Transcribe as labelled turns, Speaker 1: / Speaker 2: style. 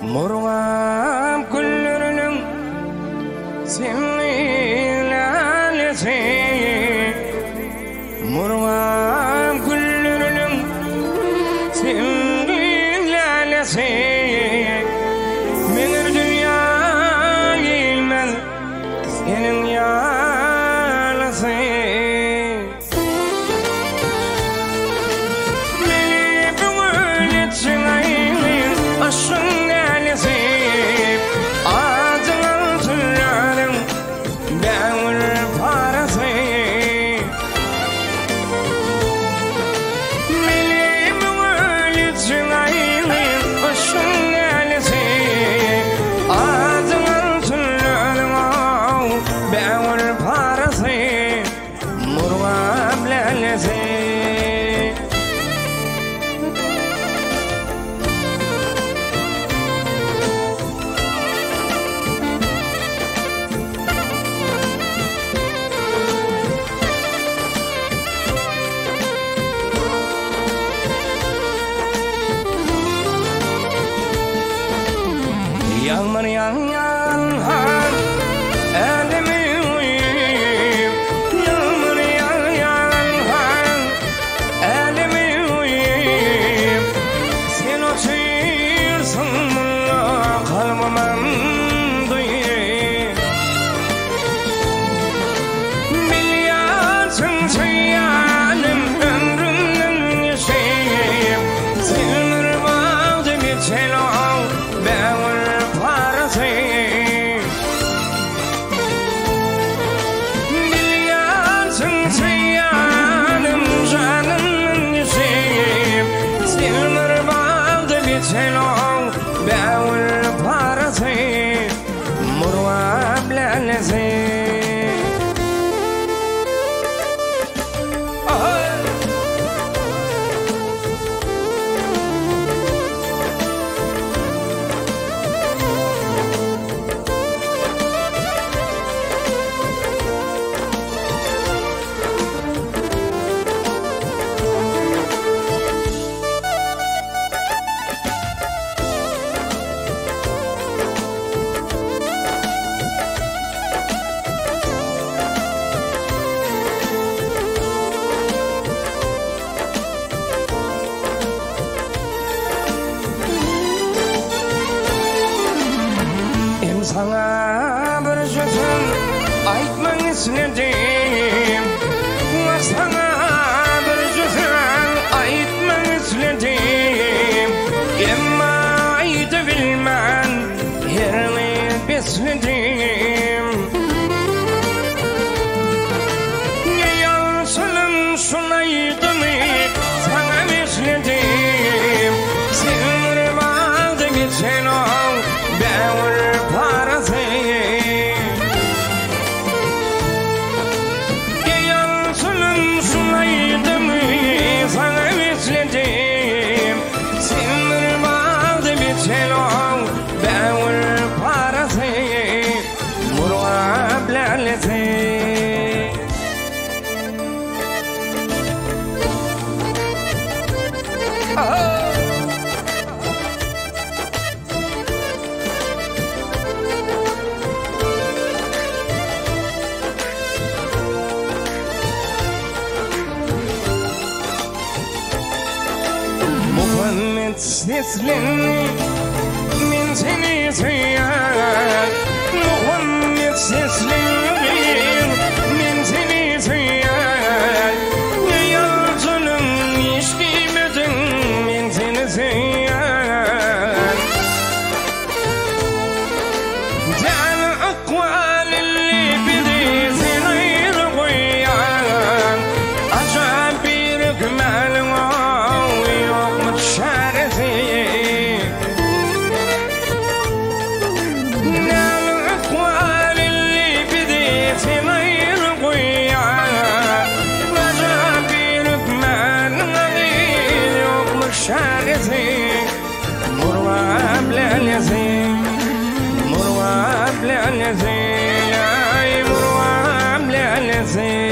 Speaker 1: Murvam kullerinin senin lalesi. Murvam kullerinin senin lalesi. Benim dünya ilmez senin yalası. Beni böyle çınayın aşkın lalesi. Ağzına sürüyorum ben parası. Beni böyle çınayın aşkın lalesi. Ağzına sürüyorum ben parası. Murvam lalesi. Yağmur yağar, elimi uyuyup. Yağmur yağar, elimi uyuyup. Sen uçuyorsun kalbimden duyup. Biliyorsun çayanım ömrümden yaşayıp. Senin bağda bir çelom ben parası. Biliyorsun çayanım canımın yaşayıp. Senin bağda bir çelom ben parası. Murvam lalesi. Sana bir sözüm aytmak istedim. Sana bir sözüm aytmak istedim. Ama aydı bilmem yerini besledim. Ne yansılım şunaydı mı sana besledim. Senin bağda bir selam ben parası. Yansılım şunaydı mı sana besledim. Senin bağda bir selam ben parası. Murvam lalesi. Muhammed seslenni min seni seyyar. Muhammed seslenni min seni seyyar. Ne yolculum hiç bilmedim min seni seyyar. Canı akval اللي بدي سنير غيان. Acayip bir hükmelim Murvam lalesi. Murvam lalesi. Murvam lalesi.